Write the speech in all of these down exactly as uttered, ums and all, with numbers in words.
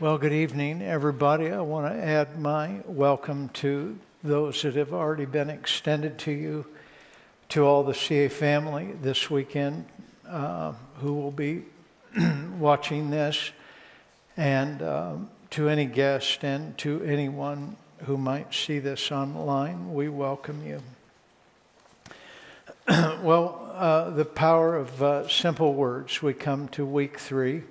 Well, good evening, everybody. I want to add my welcome to those that have already been extended to you, to all the C A family this weekend uh, who will be watching this, and um, to any guest and to anyone who might see this online, we welcome you. Well, uh, the power of uh, simple words. We come to week three.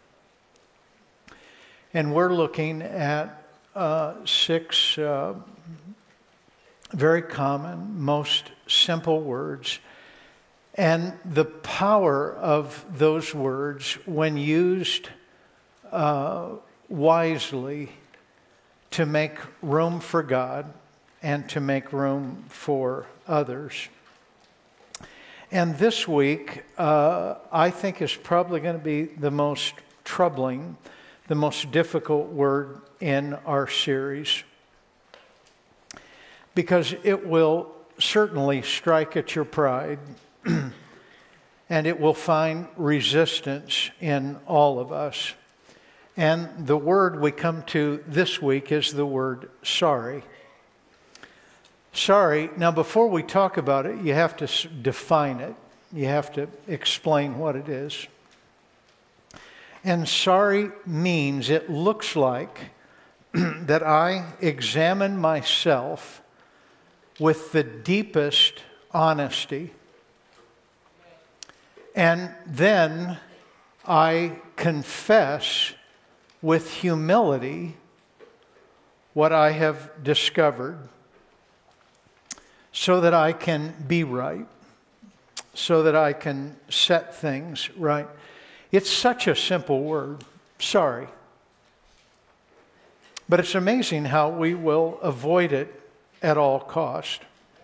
And we're looking at uh, six uh, very common, most simple words, and the power of those words when used uh, wisely to make room for God and to make room for others. And this week, uh, I think is probably going to be the most troubling, the most difficult word in our series, because it will certainly strike at your pride and it will find resistance in all of us. And the word we come to this week is the word sorry. Sorry. Now, before we talk about it, you have to define it. You have to explain what it is. And sorry means, it looks like that I examine myself with the deepest honesty. And then I confess with humility what I have discovered so that I can be right, so that I can set things right. It's such a simple word, sorry. But it's amazing how we will avoid it at all cost.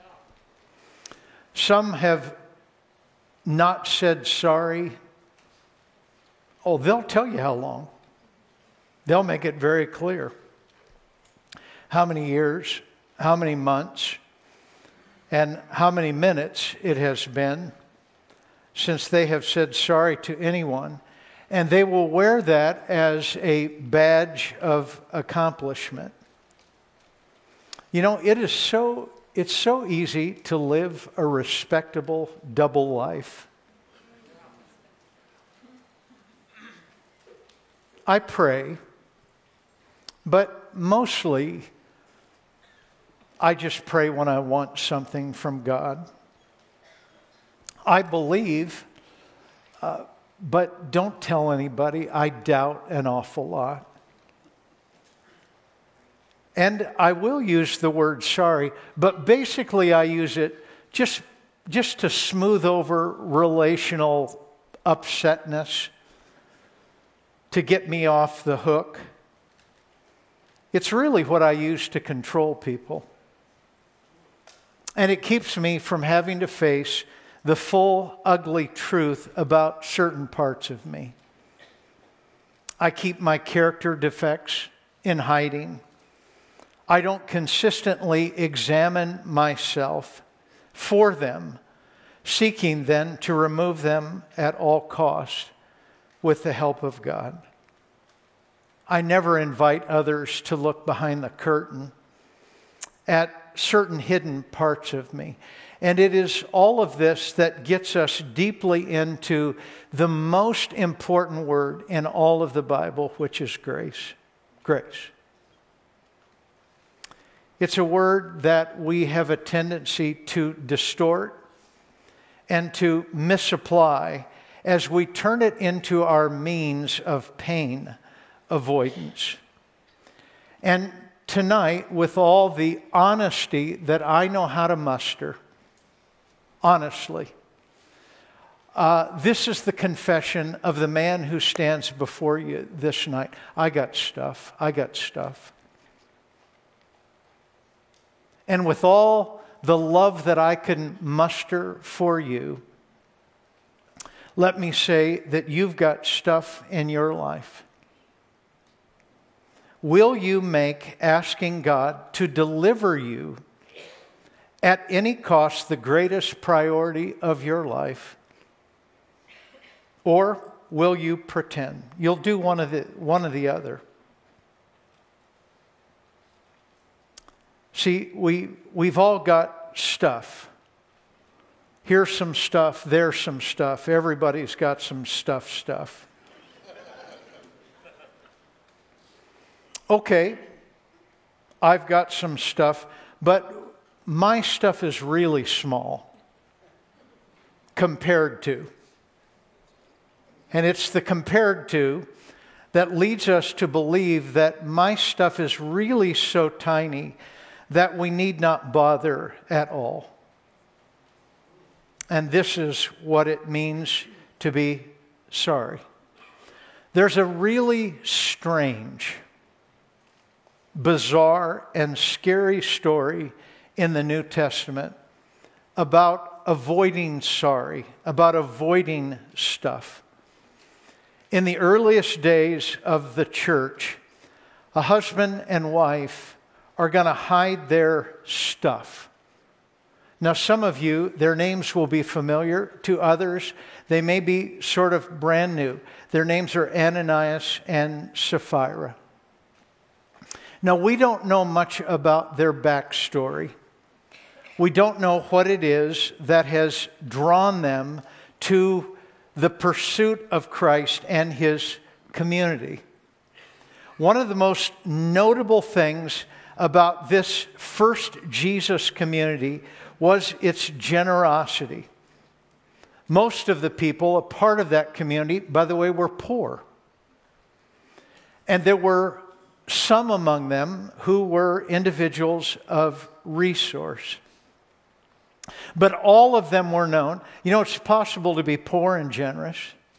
Some have not said sorry. Oh, they'll tell you how long. They'll make it very clear. How many years, how many months, and how many minutes it has been since they have said sorry to anyone, and they will wear that as a badge of accomplishment. You know, it is so, it's so easy to live a respectable double life. I pray, but mostly I just pray when I want something from God. I believe, uh, but don't tell anybody. I doubt an awful lot. And I will use the word sorry, but basically I use it just, just to smooth over relational upsetness, to get me off the hook. It's really what I use to control people. And it keeps me from having to face the full, ugly truth about certain parts of me. I keep my character defects in hiding. I don't consistently examine myself for them, seeking then to remove them at all cost with the help of God. I never invite others to look behind the curtain at certain hidden parts of me. And it is all of this that gets us deeply into the most important word in all of the Bible, which is grace. Grace. It's a word that we have a tendency to distort and to misapply as we turn it into our means of pain avoidance. And tonight, with all the honesty that I know how to muster, honestly, uh, this is the confession of the man who stands before you this night. I got stuff. I got stuff. And with all the love that I can muster for you, let me say that you've got stuff in your life. Will you make asking God to deliver you at any cost the greatest priority of your life? Or will you pretend? You'll do one of the one or the other. See, we, we've all got stuff. Here's some stuff, there's some stuff. Everybody's got some stuff stuff. Okay, I've got some stuff, but my stuff is really small compared to. And it's the compared to that leads us to believe that my stuff is really so tiny that we need not bother at all. And this is what it means to be sorry. There's a really strange, bizarre, and scary story in the New Testament about avoiding sorry, about avoiding stuff. In the earliest days of the church, a husband and wife are going to hide their stuff. Now, some of you, their names will be familiar. To others, they may be sort of brand new. Their names are Ananias and Sapphira. Now, we don't know much about their backstory. We don't know what it is that has drawn them to the pursuit of Christ and His community. One of the most notable things about this first Jesus community was its generosity. Most of the people, a part of that community, by the way, were poor. And there were some among them who were individuals of resource. But all of them were known. You know, it's possible to be poor and generous.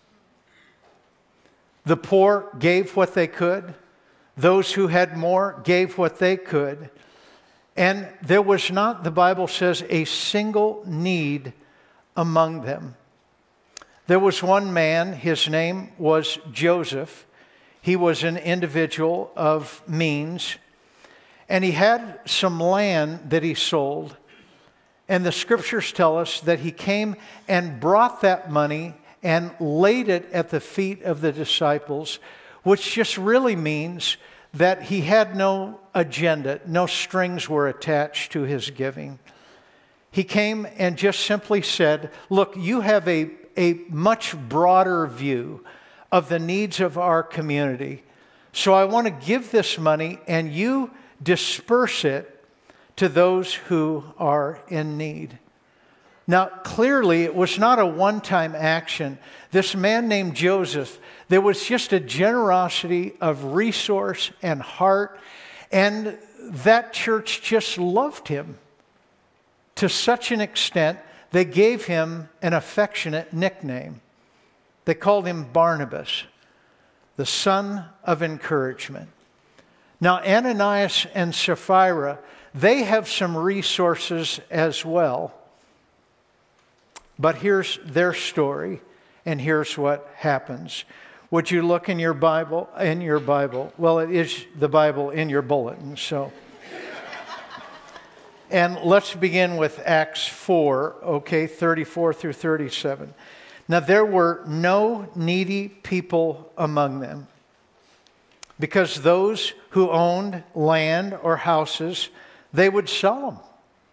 The poor gave what they could. Those who had more gave what they could. And there was not, the Bible says, a single need among them. There was one man, his name was Joseph. He was an individual of means. And he had some land that he sold. And the scriptures tell us that he came and brought that money and laid it at the feet of the disciples, which just really means that he had no agenda, no strings were attached to his giving. He came and just simply said, look, you have a, a much broader view of the needs of our community. So I want to give this money and you disperse it to those who are in need. Now, clearly, it was not a one-time action. This man named Joseph, there was just a generosity of resource and heart, and that church just loved him to such an extent they gave him an affectionate nickname. They called him Barnabas, the son of encouragement. Now, Ananias and Sapphira, they have some resources as well. But here's their story, and here's what happens. Would you look in your Bible, in your Bible? Well, it is the Bible in your bulletin, so. And let's begin with Acts four, okay, thirty-four through thirty-seven. Now, there were no needy people among them, because those who owned land or houses, they would sell them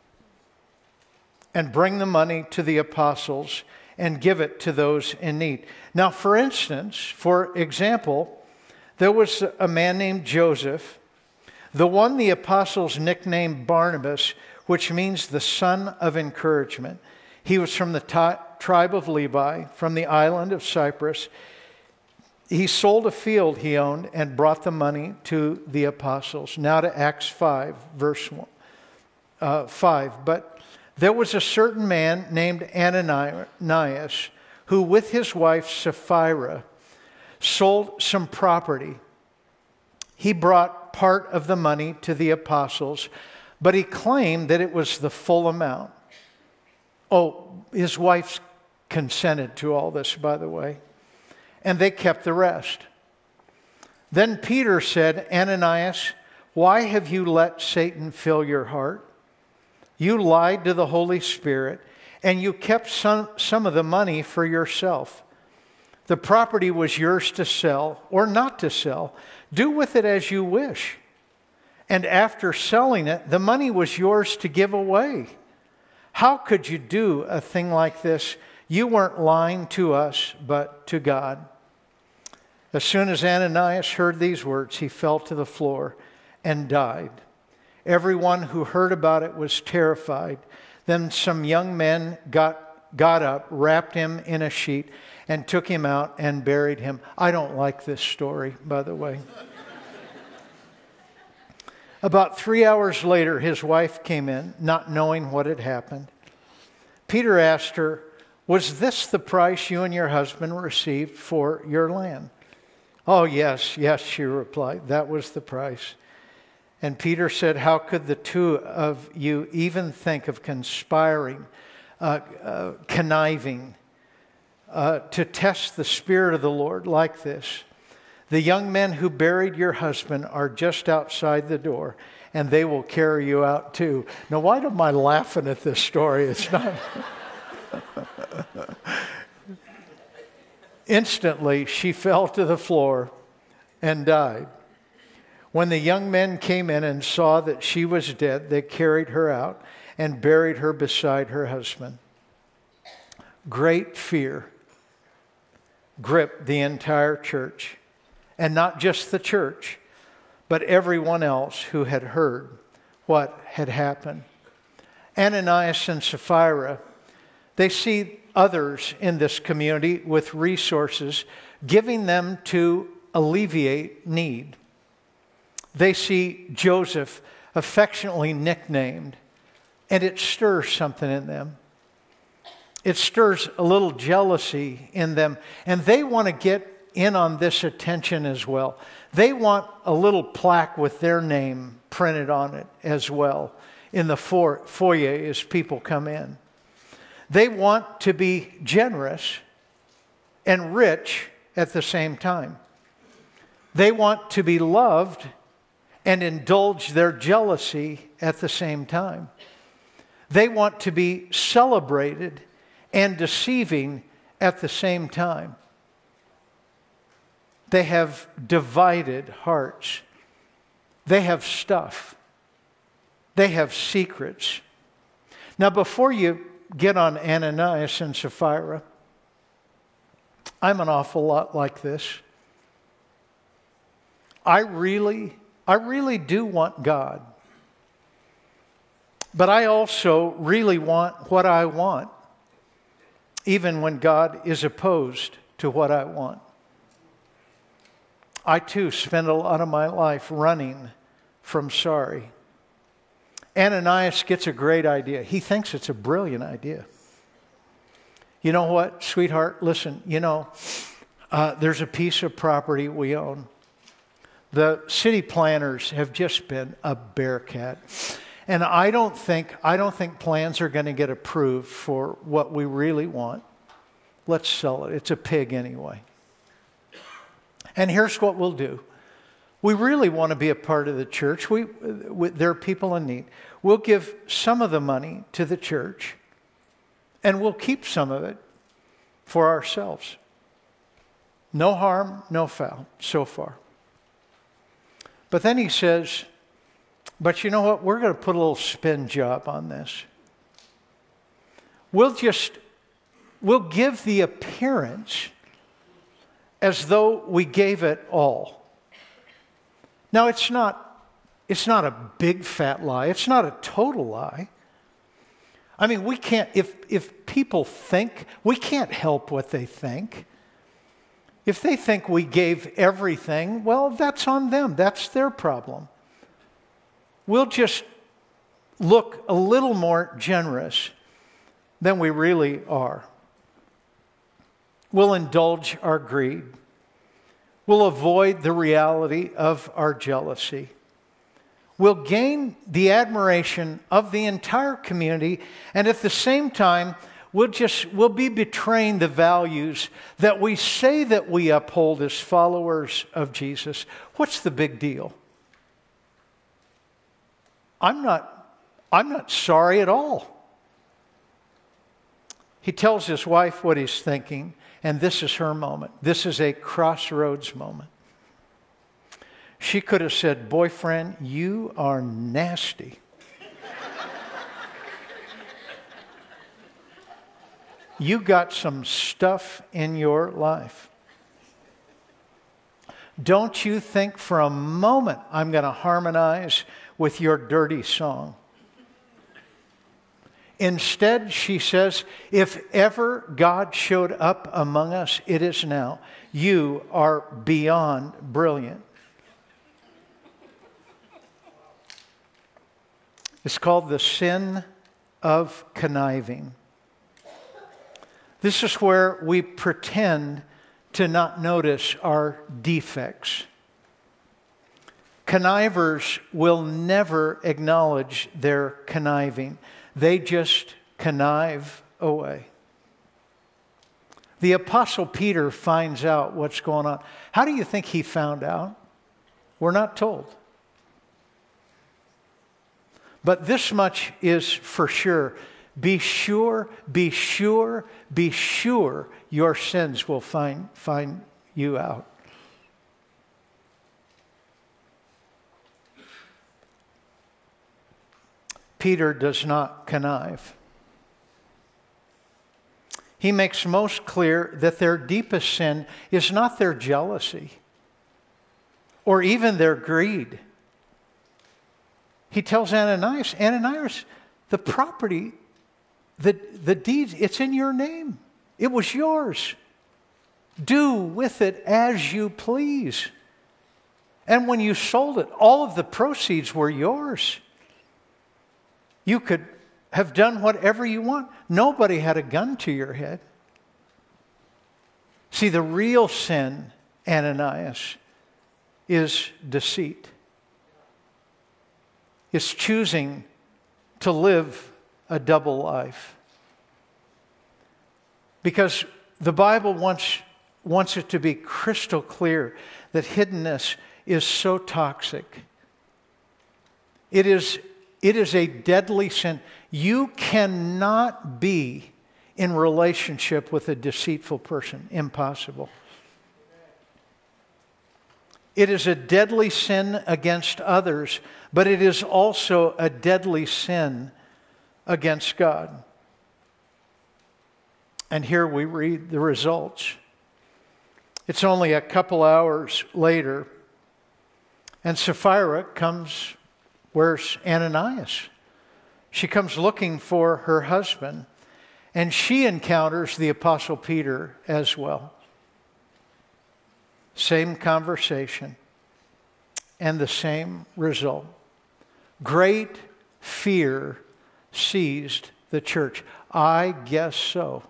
and bring the money to the apostles and give it to those in need. Now, for instance, for example, there was a man named Joseph, the one the apostles nicknamed Barnabas, which means the son of encouragement. He was from the t- tribe of Levi, from the island of Cyprus. He sold a field he owned and brought the money to the apostles. Now to Acts five, verse one, uh, five. But there was a certain man named Ananias who with his wife Sapphira sold some property. He brought part of the money to the apostles, but he claimed that it was the full amount. Oh, his wife consented to all this, by the way, and they kept the rest. Then Peter said, Ananias, why have you let Satan fill your heart? You lied to the Holy Spirit, and you kept some, some of the money for yourself. The property was yours to sell or not to sell. Do with it as you wish. And after selling it, the money was yours to give away. How could you do a thing like this? You weren't lying to us, but to God." As soon as Ananias heard these words, he fell to the floor and died. Everyone who heard about it was terrified. Then some young men got, got up, wrapped him in a sheet, and took him out and buried him. I don't like this story, by the way. About three hours later, his wife came in, not knowing what had happened. Peter asked her, "Was this the price you and your husband received for your land?" "Oh, yes, yes," she replied. "That was the price." And Peter said, "How could the two of you even think of conspiring, uh, uh, conniving, uh, to test the Spirit of the Lord like this? The young men who buried your husband are just outside the door, and they will carry you out too." Now, why am I laughing at this story? It's not. Instantly, she fell to the floor and died. When the young men came in and saw that she was dead, they carried her out and buried her beside her husband. Great fear gripped the entire church. And not just the church, but everyone else who had heard what had happened. Ananias and Sapphira, they see others in this community with resources, giving them to alleviate need. They see Joseph, affectionately nicknamed, and it stirs something in them. It stirs a little jealousy in them, and they want to get in on this attention as well. They want a little plaque with their name printed on it as well in the foyer as people come in. They want to be generous and rich at the same time. They want to be loved and indulge their jealousy at the same time. They want to be celebrated and deceiving at the same time. They have divided hearts. They have stuff. They have secrets. Now, before you get on Ananias and Sapphira, I'm an awful lot like this. I really, I really do want God. But I also really want what I want, even when God is opposed to what I want. I too spend a lot of my life running from sorry. Ananias gets a great idea. He thinks it's a brilliant idea. You know what, sweetheart? Listen, you know, uh, there's a piece of property we own. The city planners have just been a bear cat. And I don't think, I don't think plans are going to get approved for what we really want. Let's sell it. It's a pig anyway. And here's what we'll do. We really want to be a part of the church. We, we, there are people in need. We'll give some of the money to the church, and we'll keep some of it for ourselves. No harm, no foul, so far. But then he says, but you know what? We're going to put a little spin job on this. We'll just, we'll give the appearance as though we gave it all. Now, it's not, it's not a big fat lie. It's not a total lie. I mean, we can't, if, if people think, we can't help what they think. If they think we gave everything, well, that's on them. That's their problem. We'll just look a little more generous than we really are. We'll indulge our greed. We'll avoid the reality of our jealousy. We'll gain the admiration of the entire community, and at the same time, we'll just we'll be betraying the values that we say that we uphold as followers of Jesus. What's the big deal? I'm not, I'm not sorry at all. He tells his wife what he's thinking, and this is her moment. This is a crossroads moment. She could have said, boyfriend, you are nasty. You got some stuff in your life. Don't you think for a moment I'm going to harmonize with your dirty song. Instead, she says, if ever God showed up among us, it is now. You are beyond brilliant. It's called the sin of conniving. This is where we pretend to not notice our defects. Connivers will never acknowledge their conniving. They just connive away. The Apostle Peter finds out what's going on. How do you think he found out? We're not told. But this much is for sure. Be sure, be sure, be sure your sins will find, find you out. Peter does not connive. He makes most clear that their deepest sin is not their jealousy or even their greed. He tells Ananias, Ananias, the property, the, the deeds, it's in your name. It was yours. Do with it as you please. And when you sold it, all of the proceeds were yours. You could have done whatever you want. Nobody had a gun to your head. See, the real sin, Ananias, is deceit. It's choosing to live a double life. Because the Bible wants, wants it to be crystal clear that hiddenness is so toxic. It is, it is a deadly sin. You cannot be in relationship with a deceitful person. Impossible. It is a deadly sin against others, but it is also a deadly sin against God. And here we read the results. It's only a couple hours later, and Sapphira comes, where's Ananias? She comes looking for her husband, and she encounters the Apostle Peter as well. Same conversation, and the same result. Great fear seized the church. I guess so.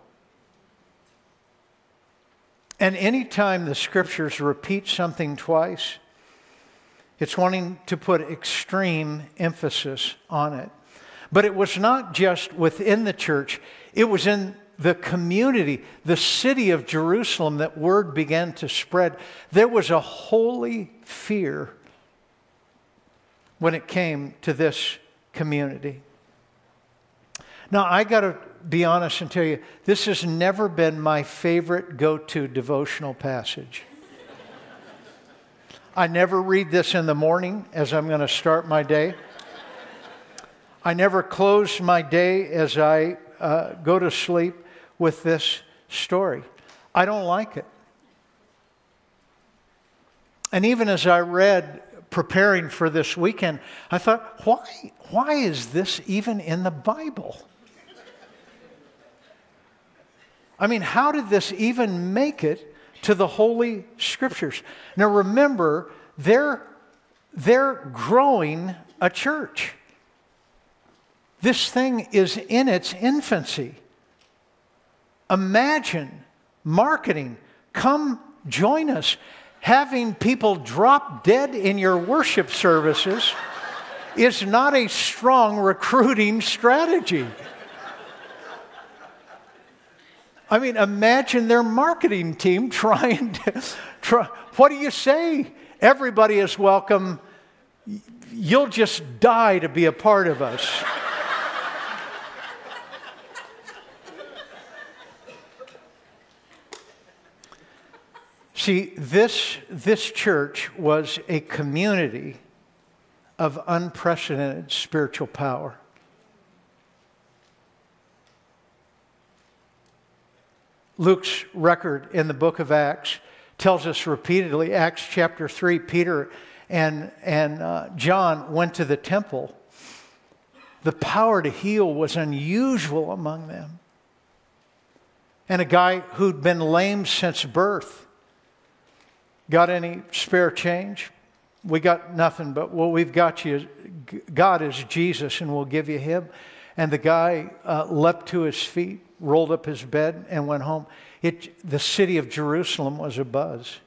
And anytime the scriptures repeat something twice, it's wanting to put extreme emphasis on it. But it was not just within the church, it was in the community, the city of Jerusalem, that word began to spread. There was a holy fear when it came to this community. Now, I got to be honest and tell you, this has never been my favorite go-to devotional passage. I never read this in the morning as I'm going to start my day. I never close my day as I uh, go to sleep with this story. I don't like it. And even as I read, preparing for this weekend, I thought, why, why is this even in the Bible? I mean, how did this even make it to the Holy Scriptures? Now remember, they're, they're growing a church. This thing is in its infancy. Imagine marketing, come join us, having people drop dead in your worship services is not a strong recruiting strategy. I mean, imagine their marketing team trying to, try, what do you say? Everybody is welcome. You'll just die to be a part of us. See, this, this church was a community of unprecedented spiritual power. Luke's record in the book of Acts tells us repeatedly, Acts chapter three, Peter and, and uh, John went to the temple. The power to heal was unusual among them. And a guy who'd been lame since birth, got any spare change? We got nothing, but what we've got you, is, God is Jesus, and we'll give you him. And the guy uh, leapt to his feet, rolled up his bed, and went home. It, the city of Jerusalem was abuzz.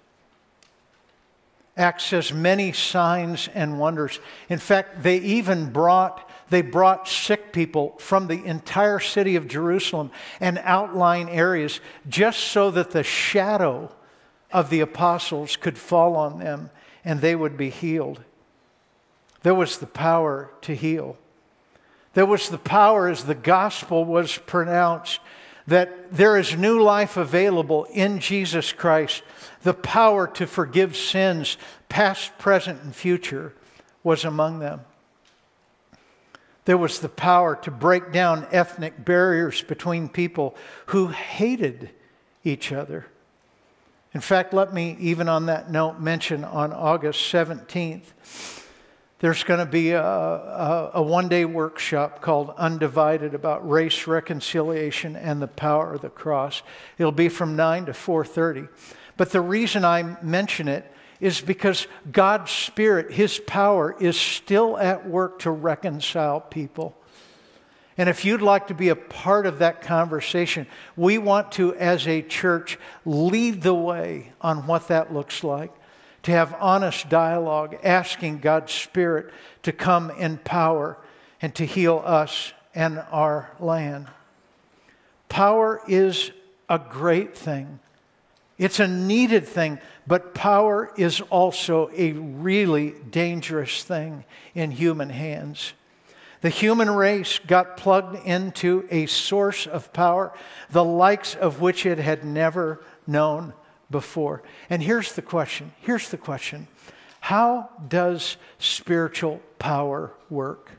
Acts says many signs and wonders. In fact, they even brought, they brought sick people from the entire city of Jerusalem and outlying areas just so that the shadow of the apostles could fall on them and they would be healed. There was the power to heal. There was the power as the gospel was pronounced that there is new life available in Jesus Christ. The power to forgive sins, past, present, and future, was among them. There was the power to break down ethnic barriers between people who hated each other. In fact, let me, even on that note, mention on August seventeenth, there's going to be a, a, a one-day workshop called Undivided about race reconciliation and the power of the cross. It'll be from nine to four thirty. But the reason I mention it is because God's Spirit, His power, is still at work to reconcile people. And if you'd like to be a part of that conversation, we want to, as a church, lead the way on what that looks like. To have honest dialogue, asking God's Spirit to come in power and to heal us and our land. Power is a great thing. It's a needed thing, but power is also a really dangerous thing in human hands. The human race got plugged into a source of power, the likes of which it had never known before. And here's the question. Here's the question. How does spiritual power work?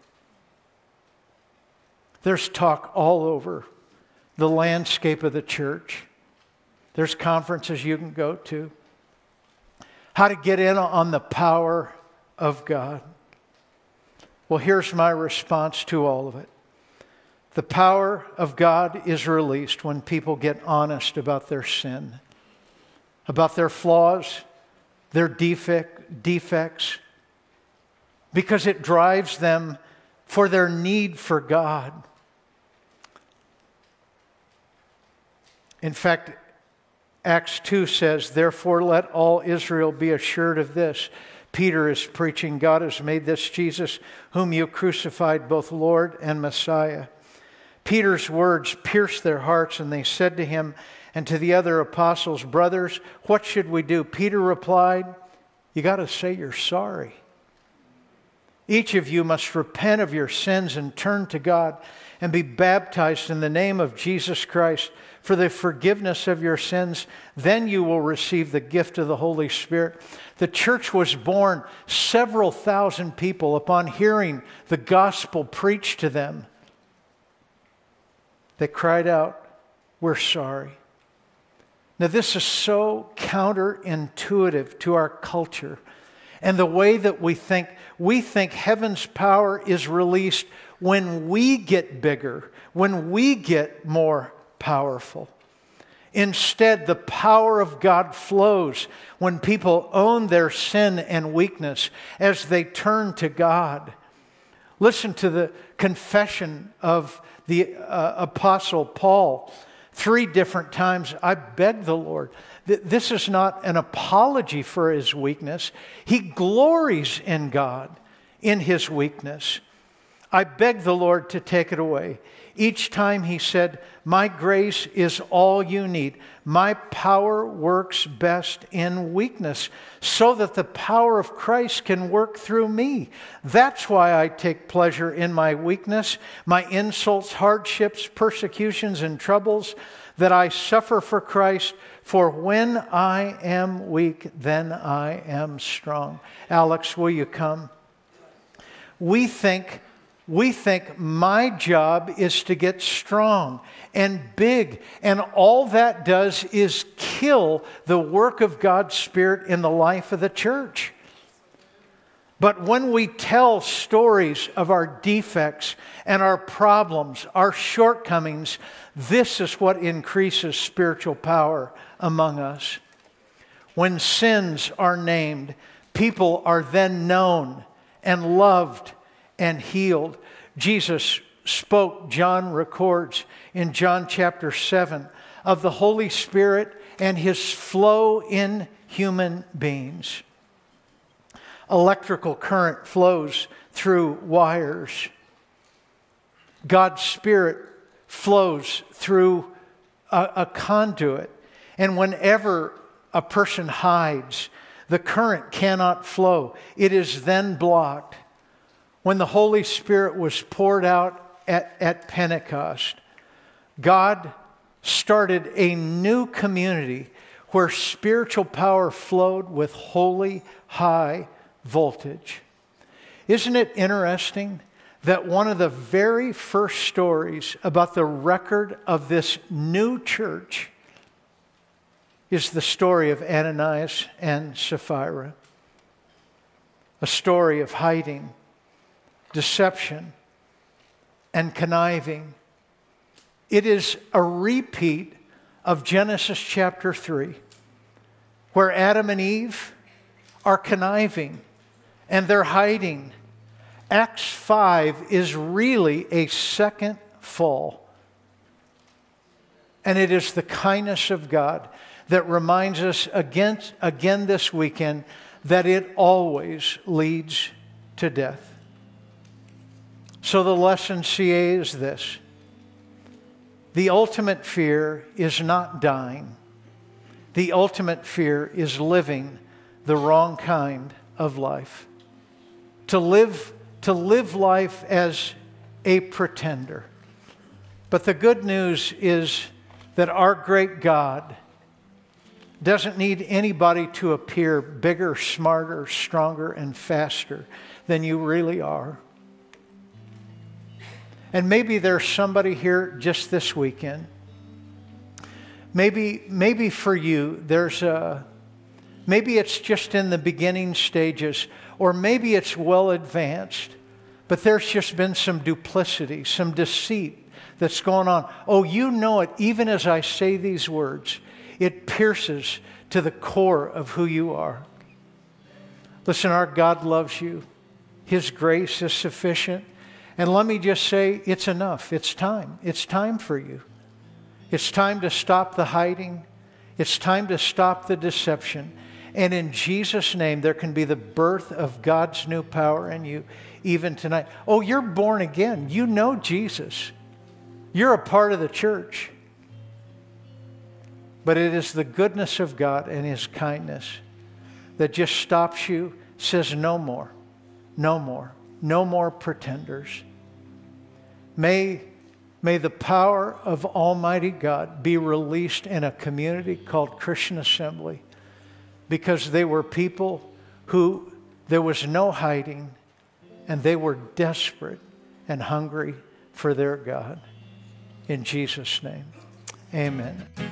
There's talk all over the landscape of the church. There's conferences you can go to. How to get in on the power of God. Well, here's my response to all of it. The power of God is released when people get honest about their sin, about their flaws, their defect, defects, because it drives them for their need for God. In fact, Acts two says, "Therefore let all Israel be assured of this." Peter is preaching, God has made this Jesus, whom you crucified, both Lord and Messiah. Peter's words pierced their hearts, and they said to him and to the other apostles, "Brothers, what should we do?" Peter replied, "You got to say you're sorry. Each of you must repent of your sins and turn to God and be baptized in the name of Jesus Christ for the forgiveness of your sins. Then you will receive the gift of the Holy Spirit." The church was born, several thousand people, upon hearing the gospel preached to them. They cried out, "We're sorry." Now, this is so counterintuitive to our culture and the way that we think. We think heaven's power is released when we get bigger, when we get more powerful. Instead, the power of God flows when people own their sin and weakness as they turn to God. Listen to the confession of the uh, Apostle Paul. Three different times, "I beg the Lord." This is not an apology for his weakness. He glories in God, in his weakness. "I beg the Lord to take it away." Each time he said, my grace is all you need. My power works best in weakness, so that the power of Christ can work through me. That's why I take pleasure in my weakness, my insults, hardships, persecutions, and troubles that I suffer for Christ. For when I am weak, then I am strong. Alex, will you come? We think, we think my job is to get strong and big, and all that does is kill the work of God's Spirit in the life of the church. But when we tell stories of our defects and our problems, our shortcomings, this is what increases spiritual power among us. When sins are named, people are then known and loved and healed. Jesus spoke, John records in John chapter seven, of the Holy Spirit and His flow in human beings. Electrical current flows through wires. God's Spirit flows through a, a conduit. And whenever a person hides, the current cannot flow. It is then blocked. When the Holy Spirit was poured out at, at Pentecost, God started a new community where spiritual power flowed with holy, high voltage. Isn't it interesting that one of the very first stories about the record of this new church is the story of Ananias and Sapphira? A story of hiding, deception, and conniving. It is a repeat of Genesis chapter three, where Adam and Eve are conniving and they're hiding. Acts five is really a second fall. And it is the kindness of God that reminds us again, again this weekend that it always leads to death. So the lesson, C A, is this. The ultimate fear is not dying. The ultimate fear is living the wrong kind of life. To live, to live life as a pretender. But the good news is that our great God doesn't need anybody to appear bigger, smarter, stronger, and faster than you really are. And maybe there's somebody here just this weekend. Maybe, maybe for you, there's a, maybe it's just in the beginning stages, or maybe it's well advanced, but there's just been some duplicity, some deceit that's going on. Oh, you know it, even as I say these words, it pierces to the core of who you are. Listen, our God loves you. His grace is sufficient. And let me just say, it's enough. It's time. It's time for you. It's time to stop the hiding. It's time to stop the deception. And in Jesus' name, there can be the birth of God's new power in you even tonight. Oh, you're born again. You know Jesus. You're a part of the church. But it is the goodness of God and His kindness that just stops you, says no more, no more. No more pretenders. May, may the power of Almighty God be released in a community called Christian Assembly, because they were people who there was no hiding, and they were desperate and hungry for their God. In Jesus' name, amen.